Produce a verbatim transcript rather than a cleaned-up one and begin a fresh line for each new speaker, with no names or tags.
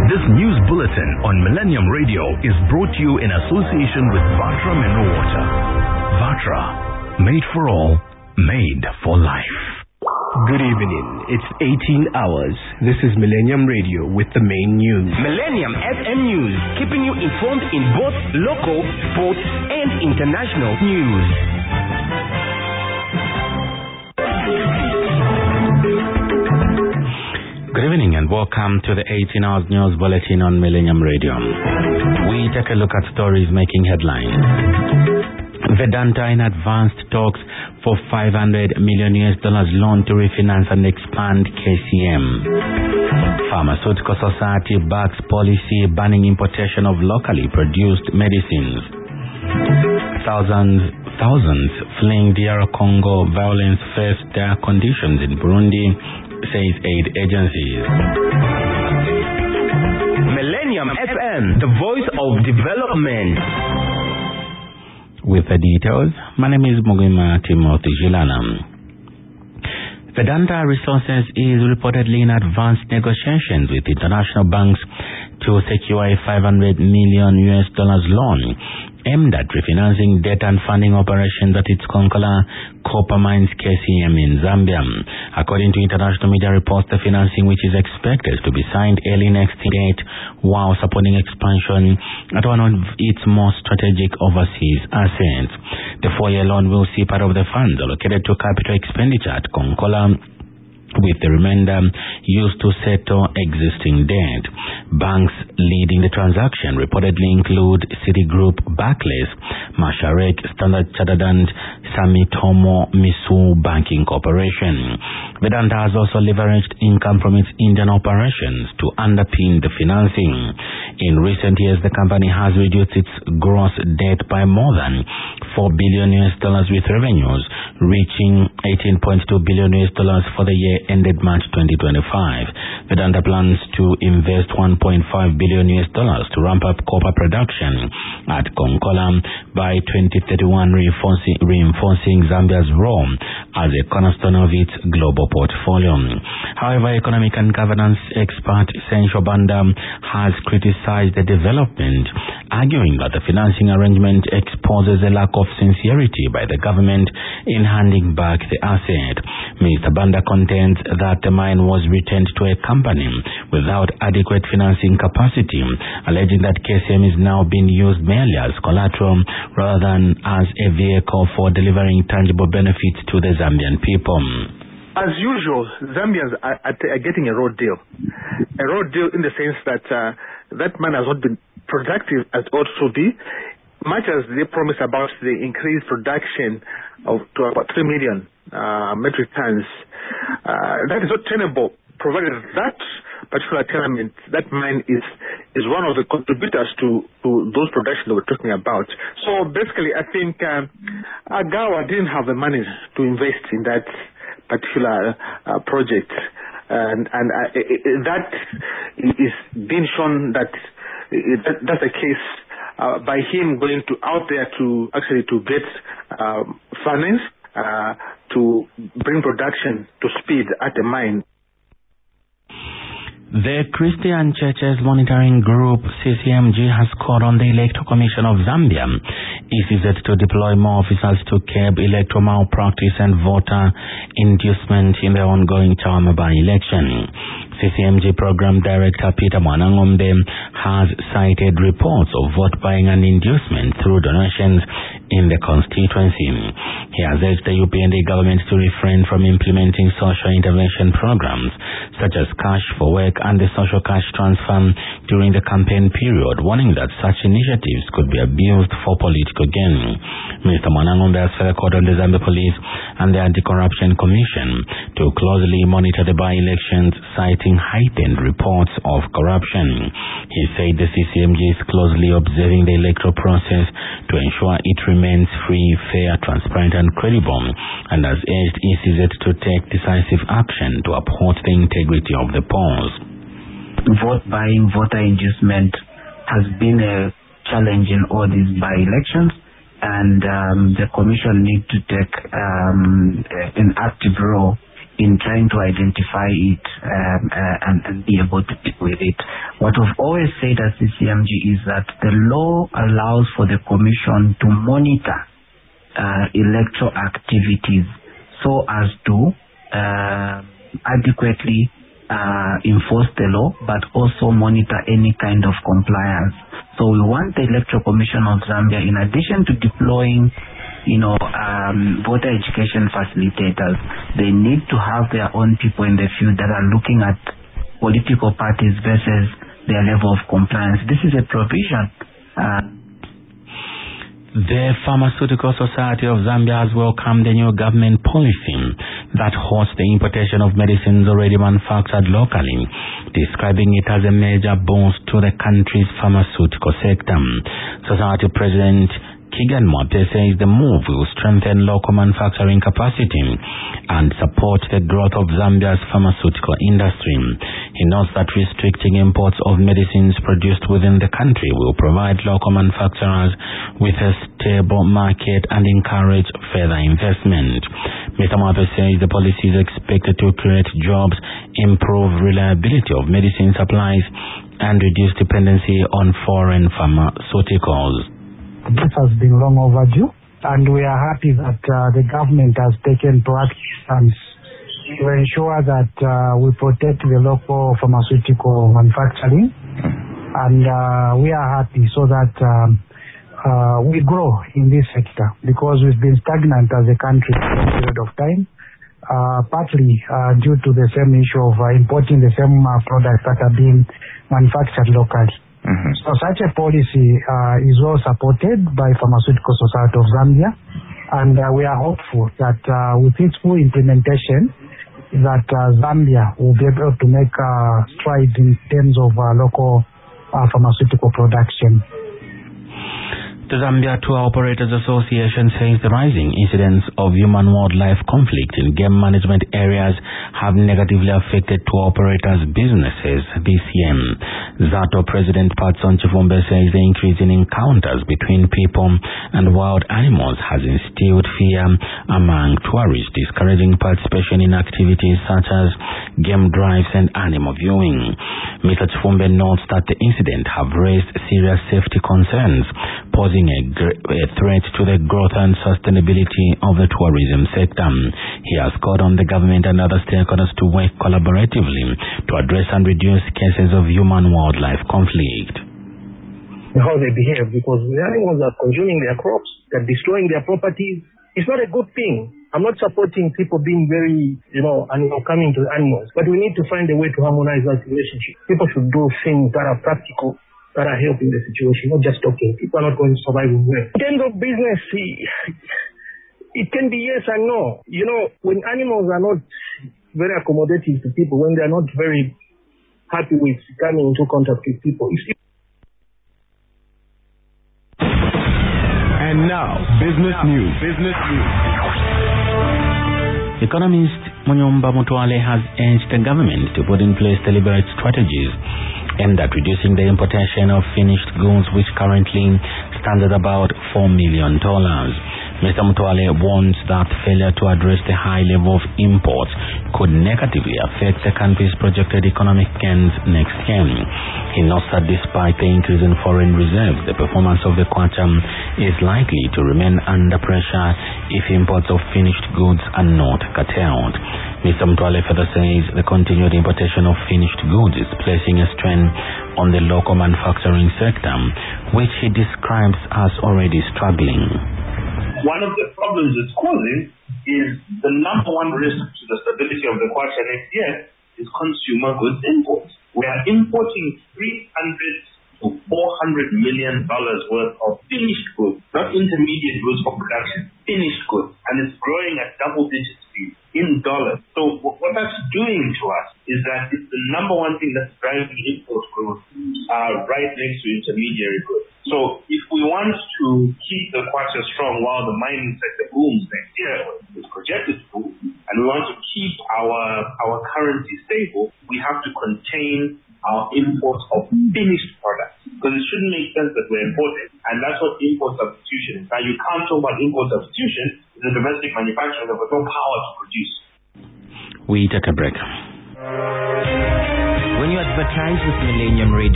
This news bulletin on Millennium Radio is brought to you in association with Vatra Mineral Water. Vatra, made for all, made for life.
Good evening. It's eighteen hours. This is Millennium Radio with the main news.
Millennium F M News, keeping you informed in both local, sports, and international news.
Good evening and welcome to the eighteen hours news bulletin on Millennium Radio. We take a look at stories making headlines. Vedanta in advanced talks for five hundred million U S dollars loan to refinance and expand K C M. Pharmaceutical Society backs policy banning importation of locally produced medicines. Thousands, thousands fleeing D R Congo violence face their conditions in Burundi, says aid agencies.
Millennium F M, the voice of development.
With the details, my name is Mugima Timothy Gilana. Vedanta Resources is reportedly in advanced negotiations with international banks to secure a five hundred million U S dollars loan aimed at refinancing debt and funding operations at its Konkola Copper Mines K C M in Zambia. According to international media reports, the financing, which is expected to be signed early next date, while supporting expansion at one of its most strategic overseas assets. The four-year loan will see part of the funds allocated to capital expenditure at Konkola, with the remainder used to settle existing debt. Banks leading the transaction reportedly include Citigroup, Barclays, Masharek, Standard Chartered and Sumitomo Mitsui Banking Corporation. Vedanta has also leveraged income from its Indian operations to underpin the financing. In recent years, the company has reduced its gross debt by more than four billion U S dollars, with revenues reaching eighteen point two billion U S dollars for the year ended March twenty twenty-five. Vedanta plans to invest one point five billion U S dollars to ramp up copper production at Konkola by twenty thirty-one, reinforcing, reinforcing Zambia's role as a cornerstone of its global portfolio. However, economic and governance expert Sensho Banda has criticized the development, arguing that the financing arrangement exposes a lack of sincerity by the government in handing back the asset. Mister Banda contends that the mine was returned to a company without adequate financing capacity, alleging that K C M is now being used merely as collateral rather than as a vehicle for delivering tangible benefits to the Zambian people.
As usual, Zambians are, are getting a road deal. A road deal in the sense that uh, that mine has not been productive as it ought to be, much as they promise about the increased production of to about three million uh, metric tons. Uh, that is not tenable, provided that particular tenement, that mine is is one of the contributors to, to those productions that we're talking about. So basically, I think uh, Agawa didn't have the money to invest in that particular uh, project, and and uh, it, it, that is being shown that, it, that that's the case uh, by him going to out there to actually to get uh, finance uh, to bring production to speed at the mine.
The Christian Churches Monitoring Group, C C M G, has called on the Electoral Commission of Zambia, E C Z, to deploy more officers to curb electoral malpractice and voter inducement in the ongoing Chawama by-election. C C M G Program Director Peter Mwanangombe has cited reports of vote buying and inducement through donations in the constituency. He has urged the U P N D government to refrain from implementing social intervention programs such as Cash for Work and the social cash transfer during the campaign period, warning that such initiatives could be abused for political gain. Mister Mwanangombe has further called on the Zambia Police and the Anti-Corruption Commission to closely monitor the by-elections, citing heightened reports of corruption. He said the C C M G is closely observing the electoral process to ensure it remains free, fair, transparent and credible, and has urged E C Z to take decisive action to uphold the integrity of the polls.
Vote buying, voter inducement has been a challenge in all these by-elections, and um, the Commission need to take um, an active role in trying to identify it um, uh, and, and be able to deal with it. What we've always said at C C M G is that the law allows for the Commission to monitor uh, electoral activities so as to uh, adequately uh, enforce the law, but also monitor any kind of compliance. So we want the Electoral Commission of Zambia, in addition to deploying you know, um, voter education facilitators, they need to have their own people in the field that are looking at political parties versus their level of compliance. This is a provision. Uh,
The Pharmaceutical Society of Zambia has welcomed the new government policy that halts the importation of medicines already manufactured locally, describing it as a major boost to the country's pharmaceutical sector. Society President Kigan Mwape says the move will strengthen local manufacturing capacity and support the growth of Zambia's pharmaceutical industry. He notes that restricting imports of medicines produced within the country will provide local manufacturers with a stable market and encourage further investment. Mister Mwape says the policy is expected to create jobs, improve reliability of medicine supplies, and reduce dependency on foreign pharmaceuticals.
This has been long overdue, and we are happy that uh, the government has taken proactive stance to ensure that uh, we protect the local pharmaceutical manufacturing, and uh, we are happy so that um, uh, we grow in this sector, because we've been stagnant as a country for a period of time, uh, partly uh, due to the same issue of uh, importing the same uh, products that are being manufactured locally. Mm-hmm. So such a policy uh, is well supported by Pharmaceutical Society of Zambia, and uh, we are hopeful that uh, with its full implementation, that uh, Zambia will be able to make uh, strides in terms of uh, local uh, pharmaceutical production.
The Zambia Tour Operators Association says the rising incidents of human-wildlife conflict in game management areas have negatively affected tour operators' businesses this year. ZATO President Patson Chifumbe says the increase in encounters between people and wild animals has instilled fear among tourists, discouraging participation in activities such as game drives and animal viewing. Mister Chifumbe notes that the incident have raised serious safety concerns, posing A, a threat to the growth and sustainability of the tourism sector. He has called on the government and other stakeholders to work collaboratively to address and reduce cases of human-wildlife conflict.
How they behave, because the animals are consuming their crops, they're destroying their properties. It's not a good thing. I'm not supporting people being very, you know, animal coming to animals, but we need to find a way to harmonize that relationship. People should do things that are practical, that are helping the situation, not just talking. People are not going to survive in well. In terms of business, it can be yes and no. You know, when animals are not very accommodative to people, when they are not very happy with coming into contact with people. If
and now, business news. Business news.
Economist Munyumba Mutwale has urged the government to put in place deliberate strategies aimed at reducing the importation of finished goods, which currently stands at about four million dollars. Mister Mutwale warns that failure to address the high level of imports could negatively affect the country's projected economic gains next year. He notes that despite the increase in foreign reserves, the performance of the kwacha is likely to remain under pressure if imports of finished goods are not curtailed. Mister Mutwale further says the continued importation of finished goods is placing a strain on the local manufacturing sector, which he describes as already struggling.
One of the problems it's causing is the number one risk to the stability of the kwacha next year is consumer goods imports. We are importing three hundred to four hundred million dollars worth of finished goods, not intermediate goods for production, finished goods, and it's growing at double digit speed in dollars. So what that's doing to us is that it's the number one thing that's driving import growth uh, right next to intermediary goods. So if we want to keep the kwacha strong while the mining sector booms next year, it's projected to boom, and we want to keep our our currency stable, we have to contain our imports of finished products, because it shouldn't make sense that we're importing, and that's what import substitution is. Now, you can't talk about import substitution if the domestic manufacturers have no power to produce.
We take a break.
When you advertise with Millennium Radio,